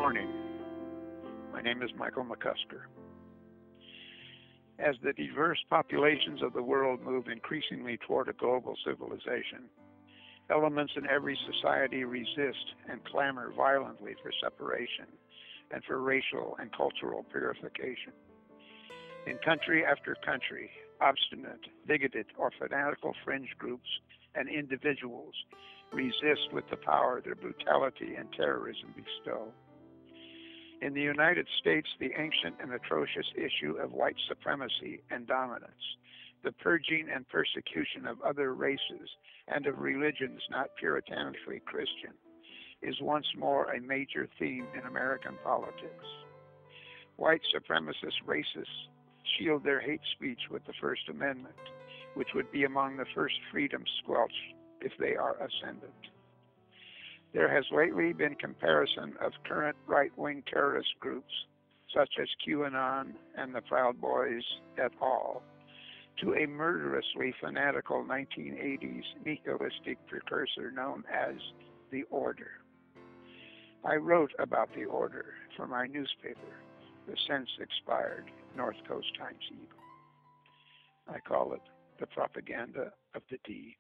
morning. My name is Michael McCusker. As the diverse populations of the world move increasingly toward a global civilization, elements in every society resist and clamor violently for separation and for racial and cultural purification. In country after country, obstinate, bigoted, or fanatical fringe groups and individuals resist with the power their brutality and terrorism bestow. In the United States, the ancient and atrocious issue of white supremacy and dominance, the purging and persecution of other races and of religions not puritanically Christian, is once more a major theme in American politics. White supremacist racists shield their hate speech with the First Amendment, which would be among the first freedoms squelched if they are ascendant. There has lately been comparison of current right-wing terrorist groups, such as QAnon and the Proud Boys et al., to a murderously fanatical 1980s nihilistic precursor known as The Order. I wrote about The Order for my newspaper, the since-expired North Coast Times-Eagle. I call it the propaganda of the deed.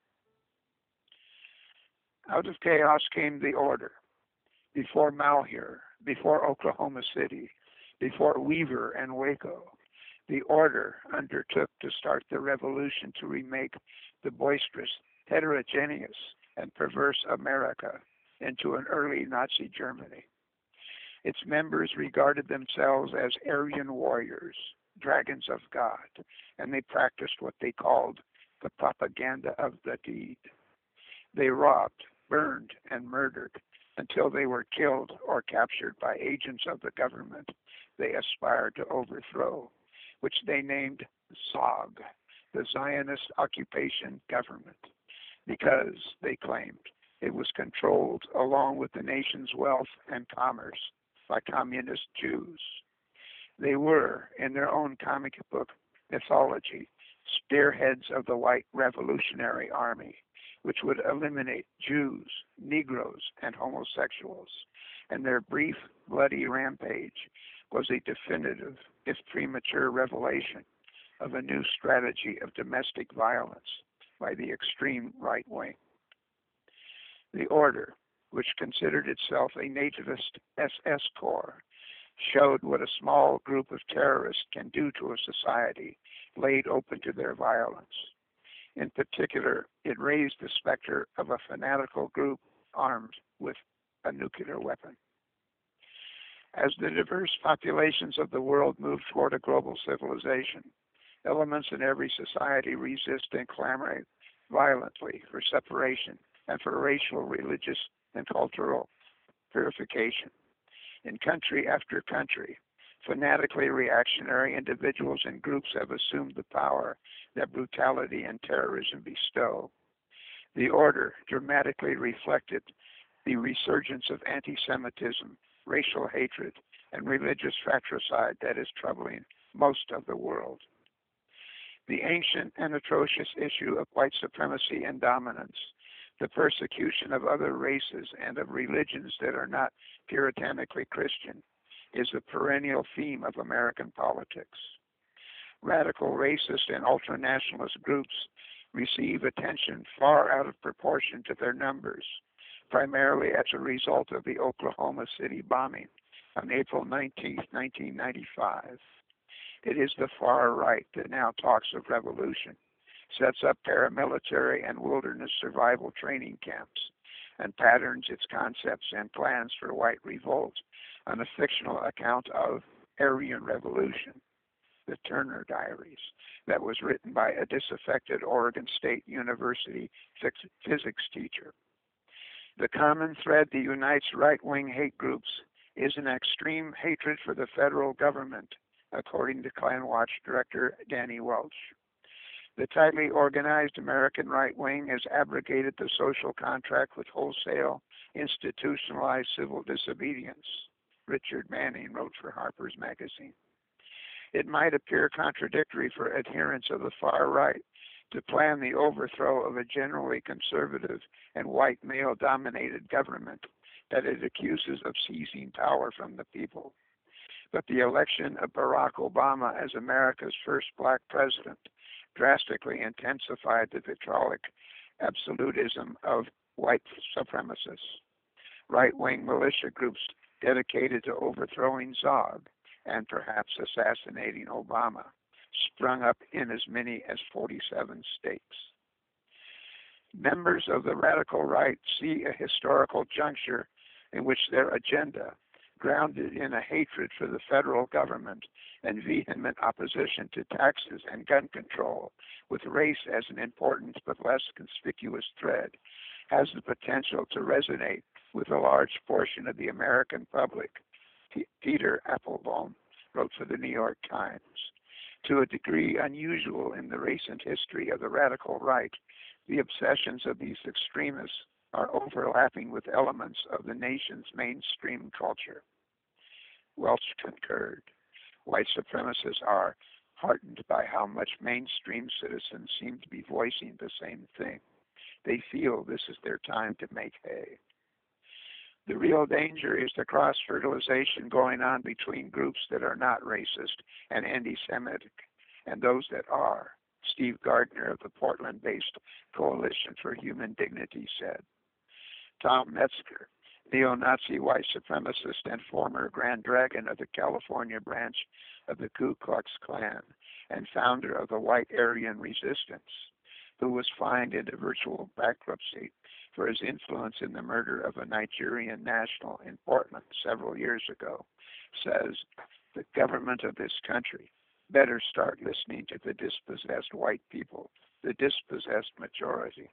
Out of chaos came the order. Before Malheur, before Oklahoma City, before Weaver and Waco, the order undertook to start the revolution to remake the boisterous, heterogeneous, and perverse America into an early Nazi Germany. Its members regarded themselves as Aryan warriors, dragons of God, and they practiced what they called the propaganda of the deed. They robbed, burned, and murdered until they were killed or captured by agents of the government they aspired to overthrow, which they named ZOG, the Zionist Occupation Government, because, they claimed, it was controlled along with the nation's wealth and commerce by communist Jews. They were, in their own comic book mythology, spearheads of the White Revolutionary Army, which would eliminate Jews, Negroes, and homosexuals, and their brief, bloody rampage was a definitive, if premature, revelation of a new strategy of domestic violence by the extreme right wing. The Order, which considered itself a nativist SS Corps, showed what a small group of terrorists can do to a society laid open to their violence. In particular, it raised the specter of a fanatical group armed with a nuclear weapon. As the diverse populations of the world move toward a global civilization, elements in every society resist and clamor violently for separation and for racial, religious, and cultural purification. In country after country, fanatically reactionary individuals and groups have assumed the power that brutality and terrorism bestow. The order dramatically reflected the resurgence of anti-Semitism, racial hatred, and religious fratricide that is troubling most of the world. The ancient and atrocious issue of white supremacy and dominance, the persecution of other races and of religions that are not puritanically Christian, is a perennial theme of American politics. Radical racist and ultranationalist groups receive attention far out of proportion to their numbers, primarily as a result of the Oklahoma City bombing on April 19, 1995. It is the far right that now talks of revolution, sets up paramilitary and wilderness survival training camps, and patterns its concepts and plans for white revolt on a fictional account of Aryan Revolution, the Turner Diaries, that was written by a disaffected Oregon State University physics teacher. The common thread that unites right-wing hate groups is an extreme hatred for the federal government, according to KlanWatch director Danny Welch. The tightly organized American right wing has abrogated the social contract with wholesale, institutionalized civil disobedience, Richard Manning wrote for Harper's Magazine. It might appear contradictory for adherents of the far right to plan the overthrow of a generally conservative and white male-dominated government that it accuses of seizing power from the people. But the election of Barack Obama as America's first black president drastically intensified the vitriolic absolutism of white supremacists. Right-wing militia groups dedicated to overthrowing Zog and perhaps assassinating Obama sprung up in as many as 47 states. Members of the radical right see a historical juncture in which their agenda, grounded in a hatred for the federal government and vehement opposition to taxes and gun control, with race as an important but less conspicuous thread, has the potential to resonate with a large portion of the American public. Peter Applebaum wrote for the New York Times. To a degree unusual in the recent history of the radical right, the obsessions of these extremists are overlapping with elements of the nation's mainstream culture. Welch concurred. White supremacists are heartened by how much mainstream citizens seem to be voicing the same thing. They feel this is their time to make hay. The real danger is the cross-fertilization going on between groups that are not racist and anti-Semitic and those that are, Steve Gardner of the Portland-based Coalition for Human Dignity said. Tom Metzger, neo-Nazi white supremacist and former Grand Dragon of the California branch of the Ku Klux Klan and founder of the White Aryan Resistance, who was fined into virtual bankruptcy for his influence in the murder of a Nigerian national in Portland several years ago, says the government of this country better start listening to the dispossessed white people, the dispossessed majority.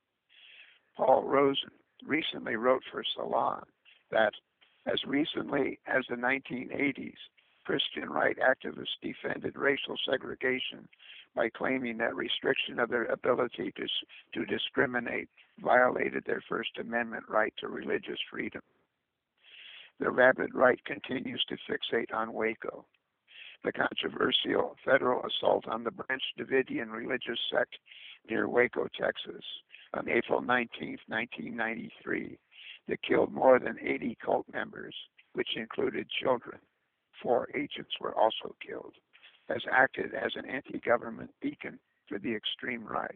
Paul Rosen recently wrote for Salon that as recently as the 1980s, Christian right activists defended racial segregation by claiming that restriction of their ability to discriminate violated their First Amendment right to religious freedom. The rabid right continues to fixate on Waco, the controversial federal assault on the Branch Davidian religious sect near Waco, Texas, on April 19, 1993, that killed more than 80 cult members, which included children. 4 agents were also killed, has acted as an anti-government beacon for the extreme right.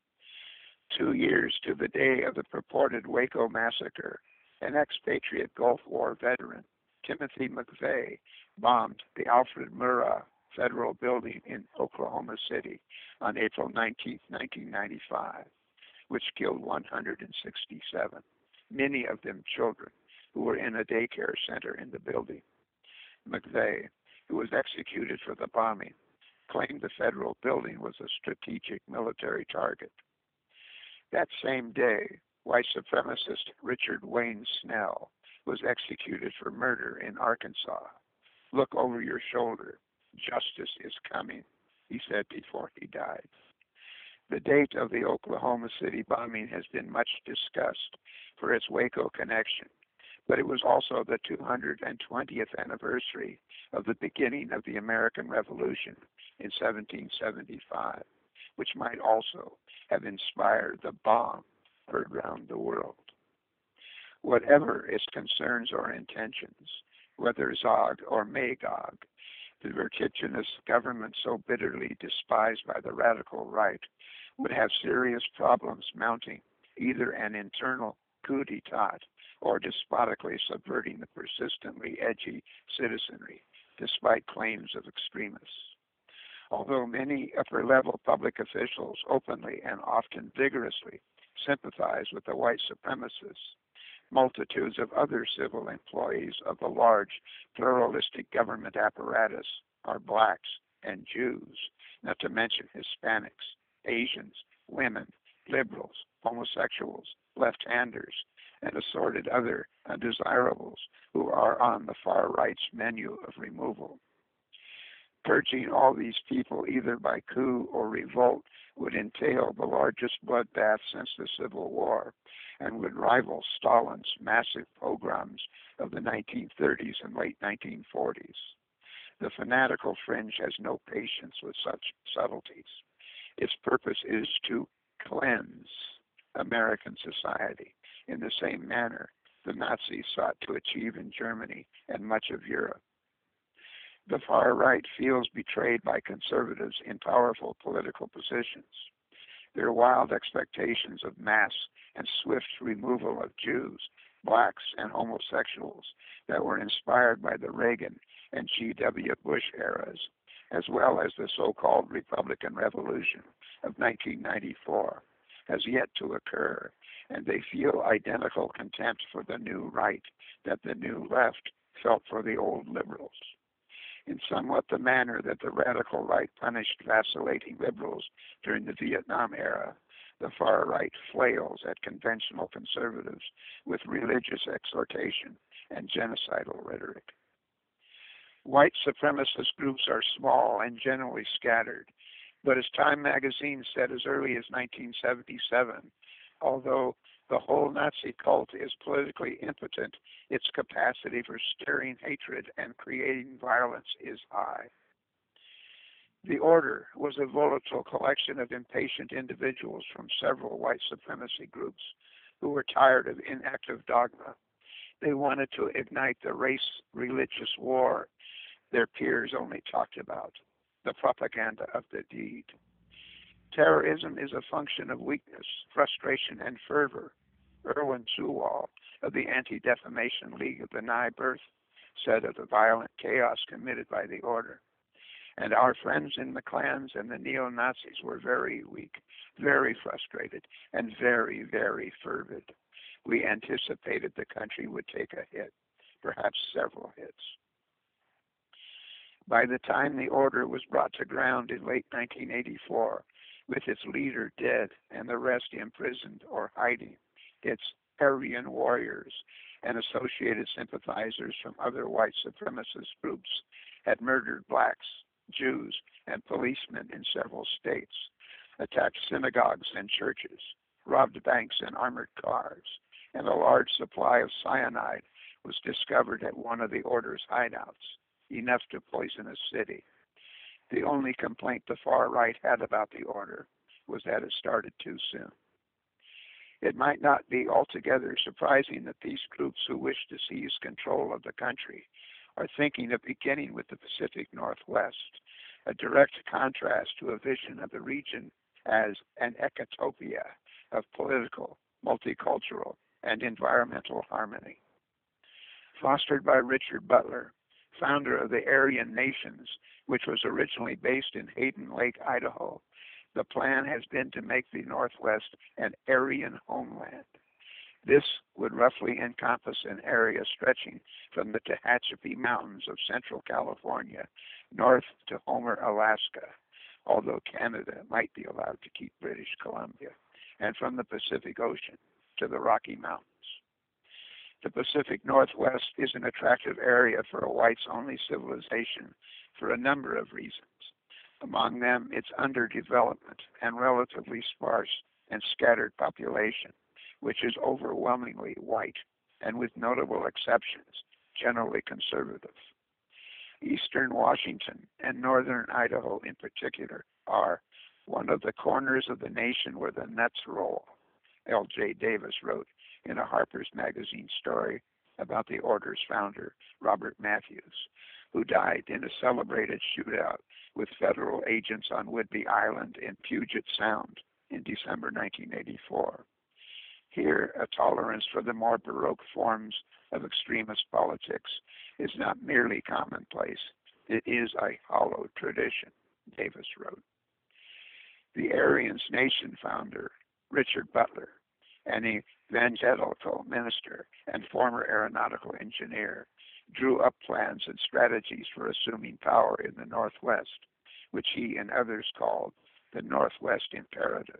2 years to the day of the purported Waco massacre, an expatriate Gulf War veteran, Timothy McVeigh, bombed the Alfred Murrah Federal Building in Oklahoma City on April 19, 1995, which killed 167, many of them children who were in a daycare center in the building. McVeigh, who was executed for the bombing, claimed the federal building was a strategic military target. That same day, white supremacist Richard Wayne Snell was executed for murder in Arkansas. Look over your shoulder. Justice is coming, he said before he died. The date of the Oklahoma City bombing has been much discussed for its Waco connection, but it was also the 220th anniversary of the beginning of the American Revolution in 1775, which might also have inspired the bomb heard round the world. Whatever its concerns or intentions, whether Zog or Magog, the vertiginous government so bitterly despised by the radical right would have serious problems mounting either an internal coup d'etat or despotically subverting the persistently edgy citizenry, despite claims of extremists. Although many upper-level public officials openly and often vigorously sympathize with the white supremacists, multitudes of other civil employees of the large pluralistic government apparatus are blacks and Jews, not to mention Hispanics, Asians, women, liberals, homosexuals, left-handers, and assorted other undesirables who are on the far right's menu of removal. Purging all these people either by coup or revolt would entail the largest bloodbath since the Civil War and would rival Stalin's massive pogroms of the 1930s and late 1940s. The fanatical fringe has no patience with such subtleties. Its purpose is to cleanse American society in the same manner the Nazis sought to achieve in Germany and much of Europe. The far right feels betrayed by conservatives in powerful political positions. Their wild expectations of mass and swift removal of Jews, blacks, and homosexuals that were inspired by the Reagan and G.W. Bush eras, as well as the so-called Republican Revolution of 1994, has yet to occur, and they feel identical contempt for the new right that the new left felt for the old liberals. In somewhat the manner that the radical right punished vacillating liberals during the Vietnam era, the far right flails at conventional conservatives with religious exhortation and genocidal rhetoric. White supremacist groups are small and generally scattered, but as Time magazine said as early as 1977, although the whole Nazi cult is politically impotent, its capacity for stirring hatred and creating violence is high. The Order was a volatile collection of impatient individuals from several white supremacy groups who were tired of inactive dogma. They wanted to ignite the race-religious war their peers only talked about, the propaganda of the deed. Terrorism is a function of weakness, frustration, and fervor. Erwin Zewald of the Anti-Defamation League of the Nye Birth said of the violent chaos committed by the Order. And our friends in the clans and the neo-Nazis were very weak, very frustrated, and very, very fervid. We anticipated the country would take a hit, perhaps several hits. By the time the Order was brought to ground in late 1984, with its leader dead and the rest imprisoned or hiding, its Aryan warriors and associated sympathizers from other white supremacist groups had murdered blacks, Jews, and policemen in several states, attacked synagogues and churches, robbed banks and armored cars, and a large supply of cyanide was discovered at one of the Order's hideouts, enough to poison a city. The only complaint the far right had about the Order was that it started too soon. It might not be altogether surprising that these groups who wish to seize control of the country are thinking of beginning with the Pacific Northwest, a direct contrast to a vision of the region as an ecotopia of political, multicultural, and environmental harmony. Fostered by Richard Butler, founder of the Aryan Nations, which was originally based in Hayden Lake, Idaho, the plan has been to make the Northwest an Aryan homeland. This would roughly encompass an area stretching from the Tehachapi Mountains of central California north to Homer, Alaska, although Canada might be allowed to keep British Columbia, and from the Pacific Ocean to the Rocky Mountains. The Pacific Northwest is an attractive area for a whites-only civilization for a number of reasons. Among them, its underdevelopment and relatively sparse and scattered population, which is overwhelmingly white and, with notable exceptions, generally conservative. Eastern Washington and northern Idaho in particular are one of the corners of the nation where the nuts roll, L.J. Davis wrote in a Harper's Magazine story about the Order's founder, Robert Matthews, who died in a celebrated shootout with federal agents on Whidbey Island in Puget Sound in December 1984. Here, a tolerance for the more baroque forms of extremist politics is not merely commonplace, it is a hollow tradition, Davis wrote. The Aryan Nation founder, Richard Butler, an evangelical minister and former aeronautical engineer, drew up plans and strategies for assuming power in the Northwest, which he and others called the Northwest Imperative.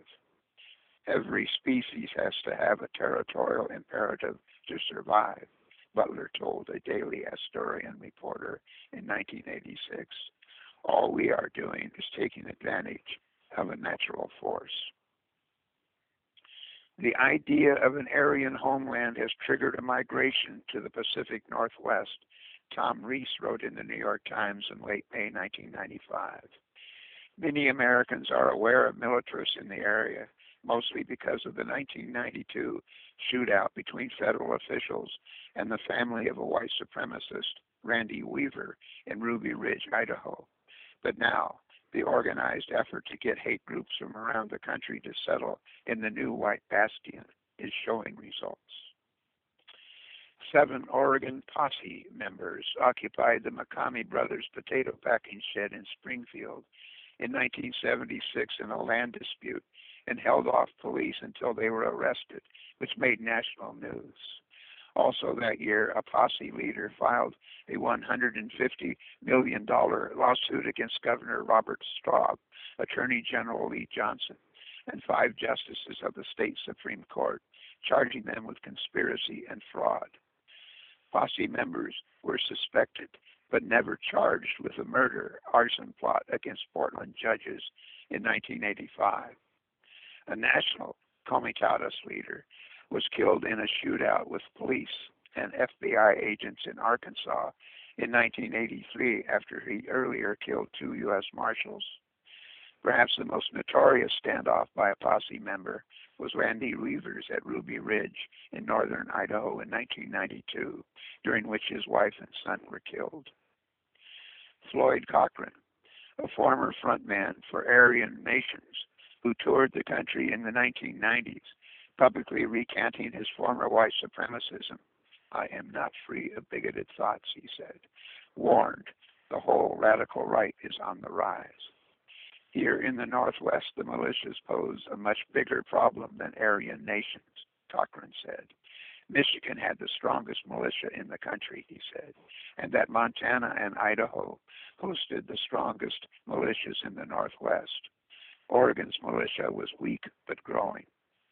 Every species has to have a territorial imperative to survive, Butler told a Daily Asturian reporter in 1986. All we are doing is taking advantage of a natural force. The idea of an Aryan homeland has triggered a migration to the Pacific Northwest, Tom Rees wrote in the New York Times in late May 1995. Many Americans are aware of militarists in the area, mostly because of the 1992 shootout between federal officials and the family of a white supremacist, Randy Weaver, in Ruby Ridge, Idaho. But now, the organized effort to get hate groups from around the country to settle in the new White Bastion is showing results. 7 Oregon Posse members occupied the McCamey Brothers potato packing shed in Springfield in 1976 in a land dispute and held off police until they were arrested, which made national news. Also that year, a posse leader filed a $150 million lawsuit against Governor Robert Straub, Attorney General Lee Johnson, and 5 justices of the state Supreme Court, charging them with conspiracy and fraud. Posse members were suspected but never charged with a murder arson plot against Portland judges in 1985. A national Comitatus leader was killed in a shootout with police and FBI agents in Arkansas in 1983 after he earlier killed 2 U.S. Marshals. Perhaps the most notorious standoff by a posse member was Randy Weaver's at Ruby Ridge in northern Idaho in 1992, during which his wife and son were killed. Floyd Cochran, a former frontman for Aryan Nations who toured the country in the 1990s, publicly recanting his former white supremacism. "I am not free of bigoted thoughts," he said, warned the whole radical right is on the rise. Here in the Northwest, the militias pose a much bigger problem than Aryan Nations, Cochran said. Michigan had the strongest militia in the country, he said, and that Montana and Idaho hosted the strongest militias in the Northwest. Oregon's militia was weak but growing.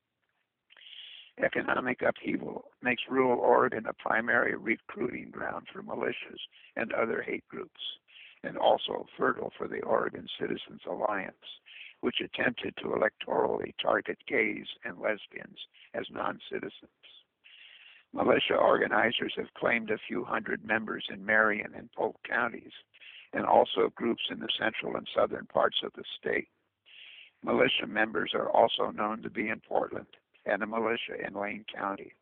Economic upheaval makes rural Oregon a primary recruiting ground for militias and other hate groups, and also fertile for the Oregon Citizens Alliance, which attempted to electorally target gays and lesbians as non-citizens. Militia organizers have claimed a few hundred members in Marion and Polk counties, and also groups in the central and southern parts of the state. Militia members are also known to be in Portland and a militia in Lane County.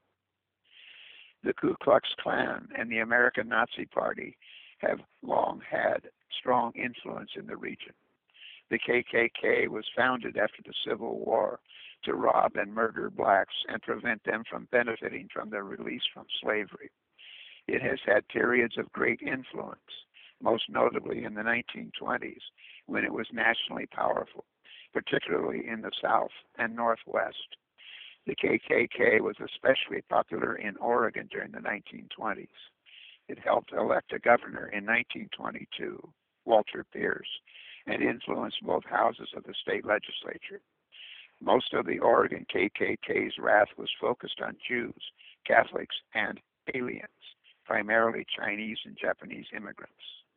The Ku Klux Klan and the American Nazi Party have long had strong influence in the region. The KKK was founded after the Civil War to rob and murder blacks and prevent them from benefiting from their release from slavery. It has had periods of great influence, most notably in the 1920s, when it was nationally powerful, particularly in the South and Northwest. The KKK was especially popular in Oregon during the 1920s. It helped elect a governor in 1922, Walter Pierce, and influenced both houses of the state legislature. Most of the Oregon KKK's wrath was focused on Jews, Catholics, and aliens, primarily Chinese and Japanese immigrants.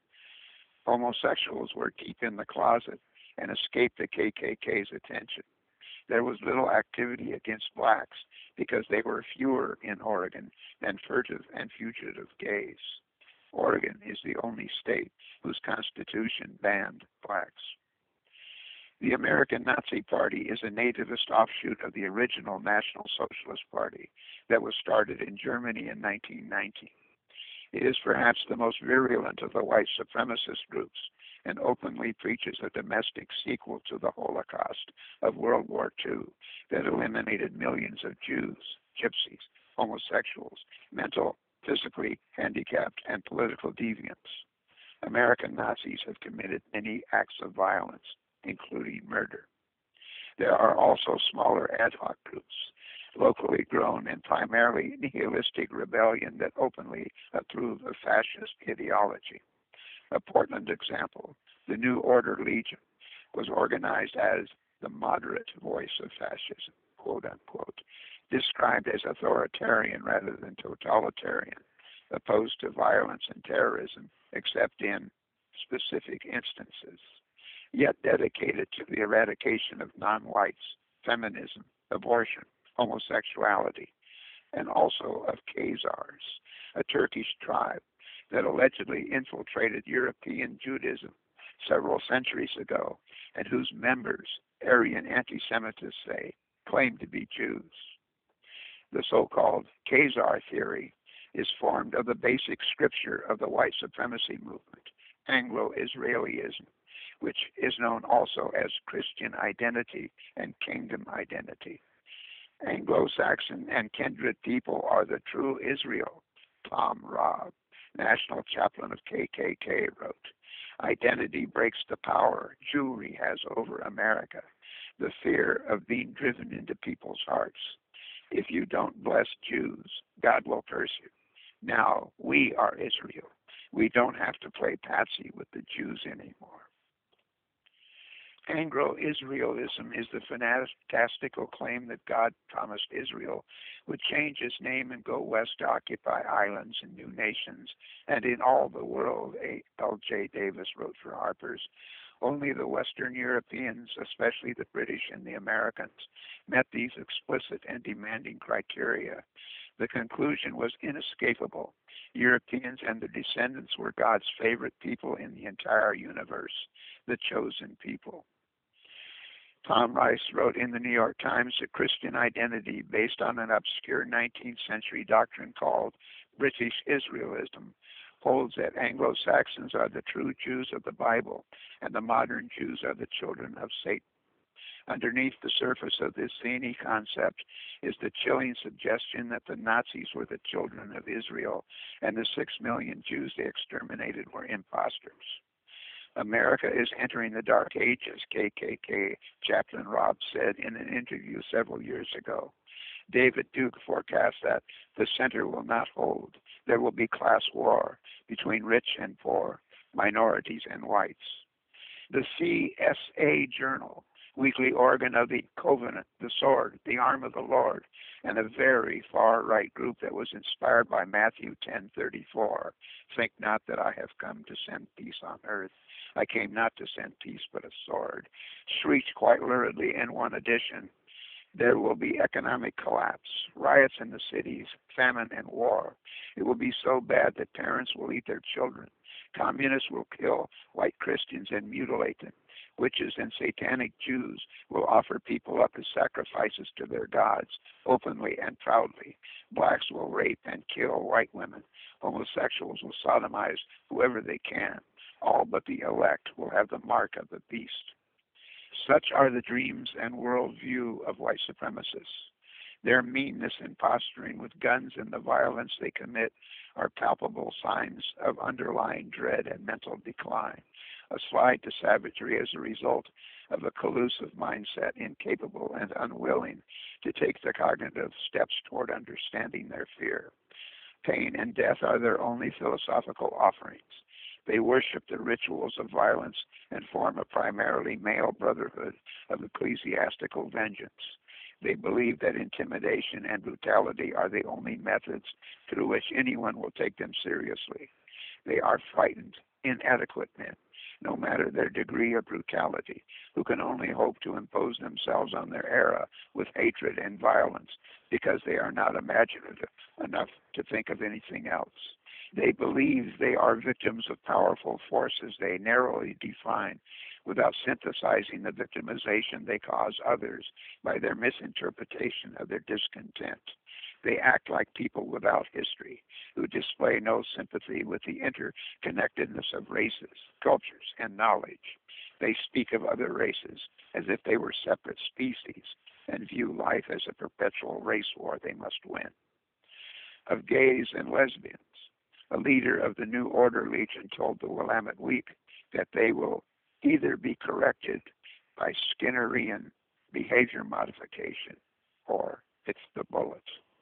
Homosexuals were deep in the closet and escaped the KKK's attention. There was little activity against blacks because they were fewer in Oregon than furtive and fugitive gays. Oregon is the only state whose constitution banned blacks. The American Nazi Party is a nativist offshoot of the original National Socialist Party that was started in Germany in 1919. It is perhaps the most virulent of the white supremacist groups and openly preaches a domestic sequel to the Holocaust of World War II that eliminated millions of Jews, gypsies, homosexuals, mental, physically handicapped, and political deviants. American Nazis have committed many acts of violence, including murder. There are also smaller ad hoc groups, locally grown and primarily nihilistic rebellion that openly approve of fascist ideology. A Portland example, the New Order Legion, was organized as the moderate voice of fascism, quote unquote, described as authoritarian rather than totalitarian, opposed to violence and terrorism except in specific instances, yet dedicated to the eradication of non-whites, feminism, abortion, homosexuality, and also of Khazars, a Turkish tribe that allegedly infiltrated European Judaism several centuries ago and whose members, Aryan anti-Semitists say, claim to be Jews. The so-called Khazar theory is formed of the basic scripture of the white supremacy movement, Anglo-Israelism, which is known also as Christian identity and kingdom identity. Anglo-Saxon and kindred people are the true Israel, Tom Robb, national chaplain of KKK, wrote. Identity breaks the power Jewry has over America, the fear of being driven into people's hearts. If you don't bless Jews, God will curse you. Now we are Israel. We don't have to play patsy with the Jews anymore. Anglo-Israelism is the fantastical claim that God promised Israel would change its name and go west to occupy islands and new nations, and in all the world, L.J. Davis wrote for Harper's, only the Western Europeans, especially the British and the Americans, met these explicit and demanding criteria. The conclusion was inescapable. Europeans and their descendants were God's favorite people in the entire universe, the chosen people. Tom Rice wrote in the New York Times that Christian identity, based on an obscure 19th century doctrine called British Israelism, holds that Anglo-Saxons are the true Jews of the Bible and the modern Jews are the children of Satan. Underneath the surface of this zany concept is the chilling suggestion that the Nazis were the children of Israel and the 6 million Jews they exterminated were imposters. America is entering the dark ages, KKK chaplain Robb said in an interview several years ago. David Duke forecasts that the center will not hold. There will be class war between rich and poor, minorities and whites. The CSA Journal, weekly organ of the Covenant, the Sword, the Arm of the Lord, and a very far-right group that was inspired by Matthew 10:34. Think not that I have come to send peace on earth. I came not to send peace but a sword. Shrieked quite luridly in one edition. There will be economic collapse, riots in the cities, famine and war. It will be so bad that parents will eat their children. Communists will kill white Christians and mutilate them. Witches and satanic Jews will offer people up as sacrifices to their gods, openly and proudly. Blacks will rape and kill white women. Homosexuals will sodomize whoever they can. All but the elect will have the mark of the beast. Such are the dreams and worldview of white supremacists. Their meanness and posturing with guns and the violence they commit are palpable signs of underlying dread and mental decline, a slide to savagery as a result of a collusive mindset incapable and unwilling to take the cognitive steps toward understanding their fear. Pain and death are their only philosophical offerings. They worship the rituals of violence and form a primarily male brotherhood of ecclesiastical vengeance. They believe that intimidation and brutality are the only methods through which anyone will take them seriously. They are frightened, inadequate men, no matter their degree of brutality, who can only hope to impose themselves on their era with hatred and violence because they are not imaginative enough to think of anything else. They believe they are victims of powerful forces they narrowly define without synthesizing the victimization they cause others by their misinterpretation of their discontent. They act like people without history, who display no sympathy with the interconnectedness of races, cultures, and knowledge. They speak of other races as if they were separate species and view life as a perpetual race war they must win. Of gays and lesbians, a leader of the New Order Legion told the Willamette Week that they will either be corrected by Skinnerian behavior modification or it's the bullets.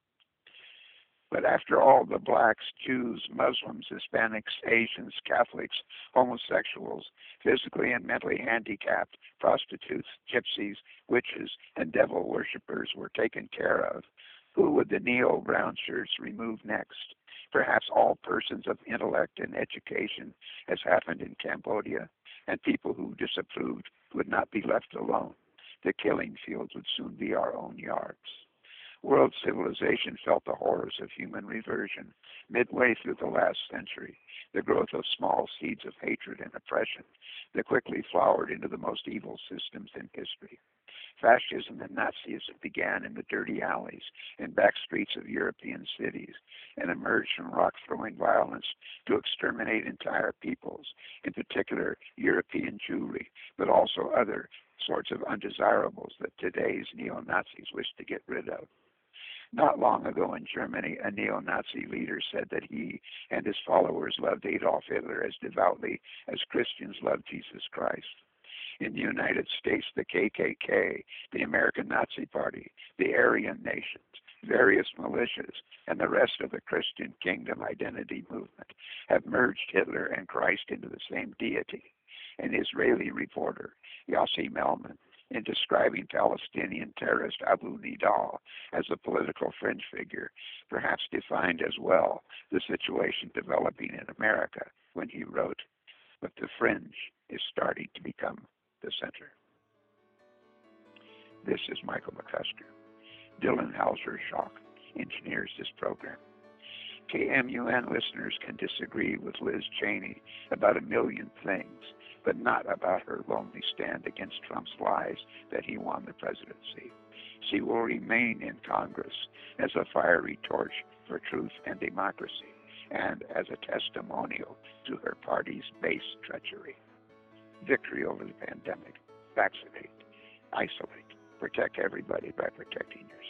But after all, the blacks, Jews, Muslims, Hispanics, Asians, Catholics, homosexuals, physically and mentally handicapped, prostitutes, gypsies, witches, and devil worshippers were taken care of. Who would the neo-brown shirts remove next? Perhaps all persons of intellect and education, as happened in Cambodia, and people who disapproved would not be left alone. The killing fields would soon be our own yards. World civilization felt the horrors of human reversion midway through the last century, the growth of small seeds of hatred and oppression that quickly flowered into the most evil systems in history. Fascism and Nazism began in the dirty alleys and back streets of European cities and emerged from rock-throwing violence to exterminate entire peoples, in particular European Jewry, but also other sorts of undesirables that today's neo-Nazis wish to get rid of. Not long ago in Germany, a neo-Nazi leader said that he and his followers loved Adolf Hitler as devoutly as Christians love Jesus Christ. In the United States, the KKK, the American Nazi Party, the Aryan Nations, various militias, and the rest of the Christian Kingdom identity movement have merged Hitler and Christ into the same deity. An Israeli reporter, Yossi Melman, in describing Palestinian terrorist Abu Nidal as a political fringe figure, perhaps defined as well the situation developing in America when he wrote, "But the fringe is starting to become the center." This is Michael McCusker. Dylan Hauser-Schock engineers this program. KMUN listeners can disagree with Liz Cheney about a million things, but not about her lonely stand against Trump's lies that he won the presidency. She will remain in Congress as a fiery torch for truth and democracy, and as a testimonial to her party's base treachery. Victory over the pandemic. Vaccinate. Isolate. Protect everybody by protecting yourself.